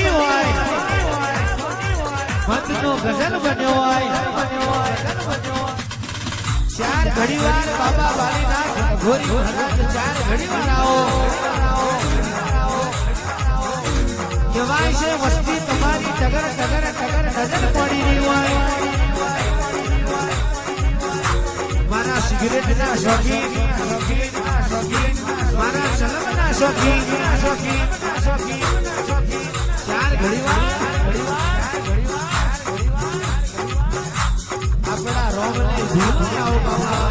બની હોય મતનો ગઝલ બન્યો હોય ચાર ઘડીવાર બાબા વાલીના ઘોરી મહારાજ ચાર ઘડીવાર આવો કહેવાય છે વસ્તી તમારી ટગર ટગર ટગર નજર પડી રહી હોય મારા સિગરેટના શોખીન મારા સલમના શોખીન ચાર ઘડીવાર આપણા રોમને ભૂલ્યાઓ બાબા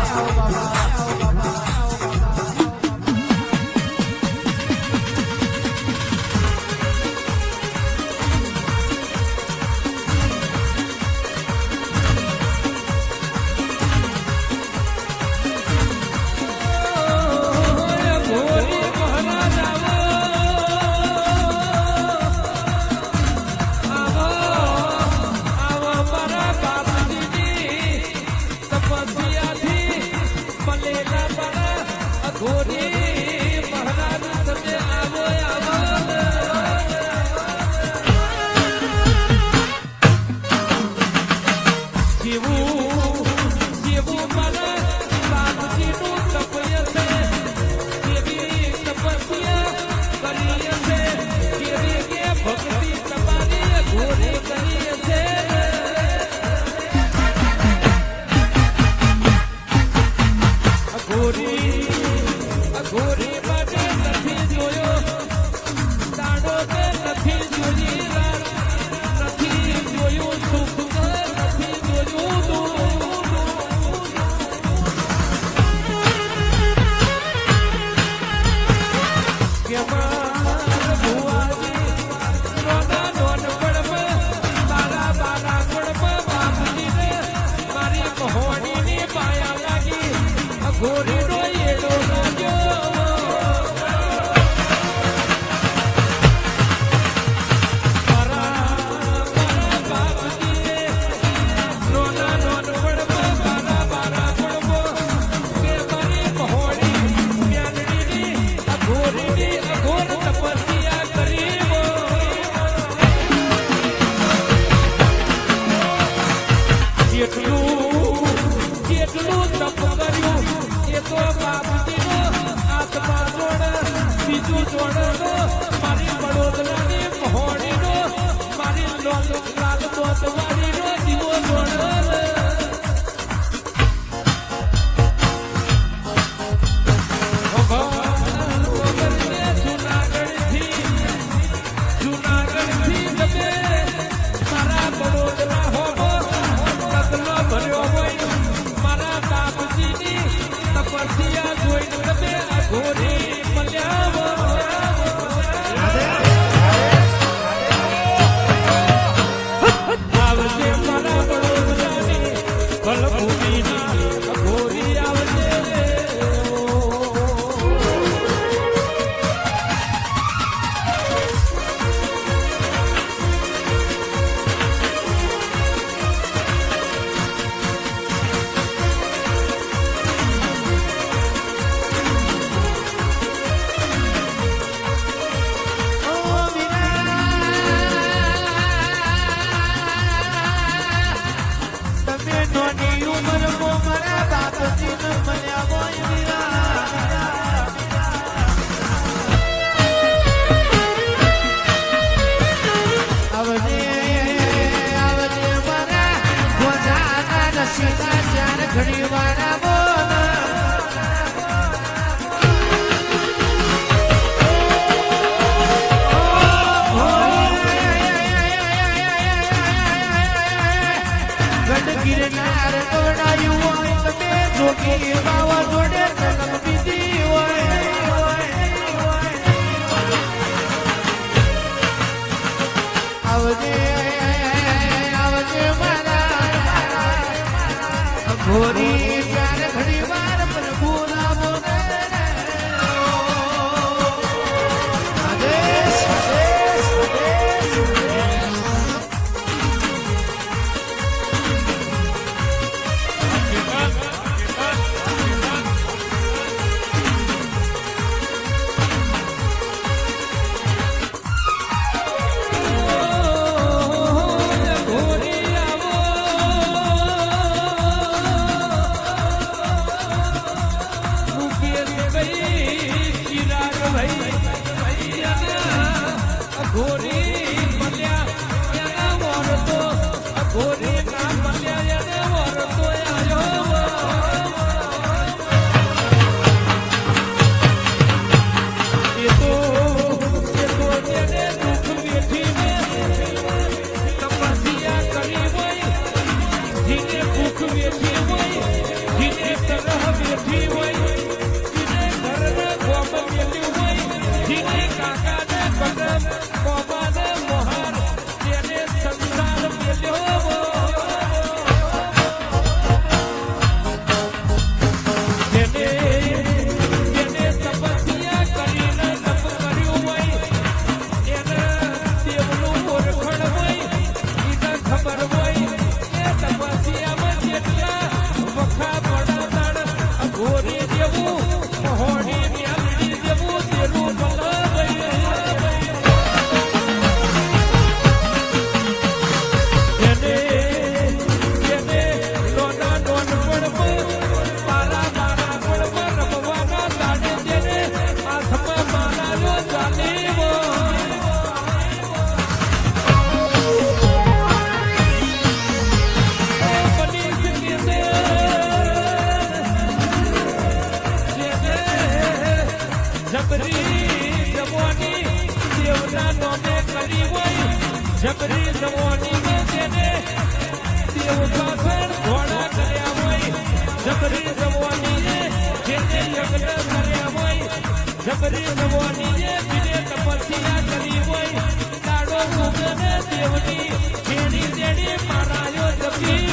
કરી હોય જબરી જવાની જેને દેવ શાસન ઘોડા કર્યા હોય જબરી જવાની જેને યજ્ઞ કર્યા હોય જબરી જવાની જેને તપસ્યા કરી હોય તાળો ઉગને દેવની જેની જેની મારાયો જપી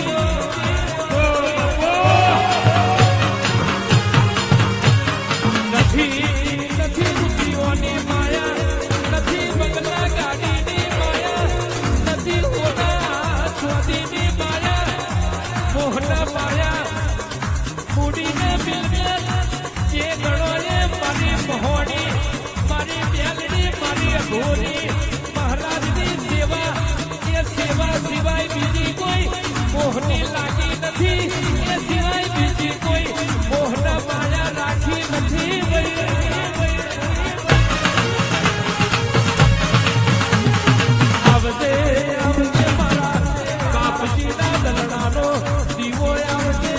નથી રૂપિયોની માયા નથી બંગલા ગાડીની માયા નથી ઓના ચોદીની માયા મોહના માયા મૂડીને બિલને જે ગણોને મારી મહોણી મારી બેલની મારી અઘોરી મહારાજની સેવા એ સેવા સિવાય બીજી કોઈ મોહની લાગી નથી એ સિવાય બીજી કોઈ મોહના માયા રાખી નથી આવજે આવજે મારા બાપજીના દલડાનો દીવો આવજે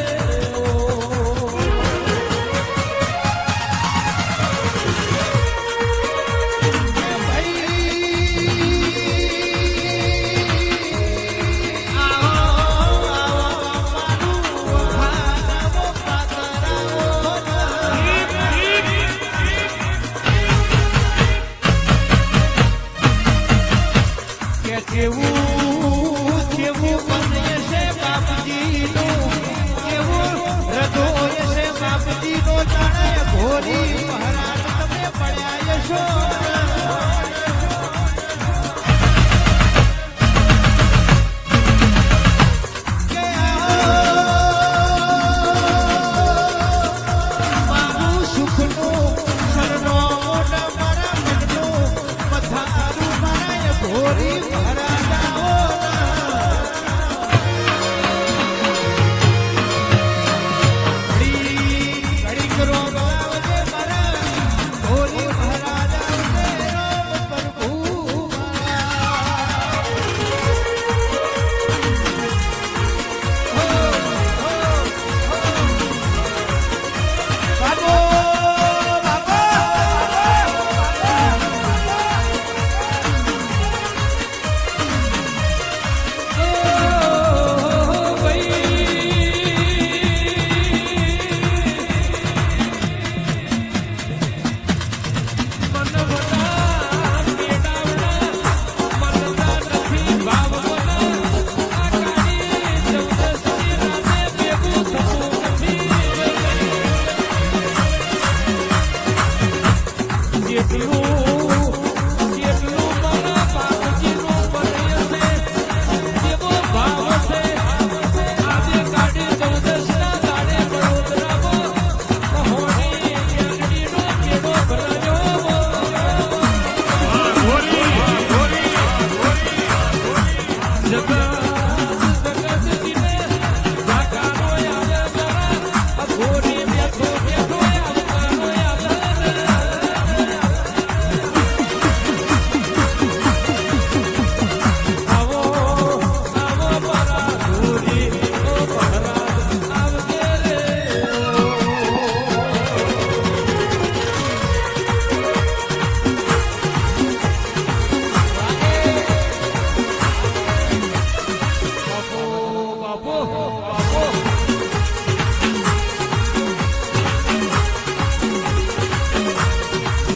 કેવું બને છે બાપજીનું કેવું હૃદય છે બાપજીનો જાણે ભોરી મહારાજ તમે પડ્યા છો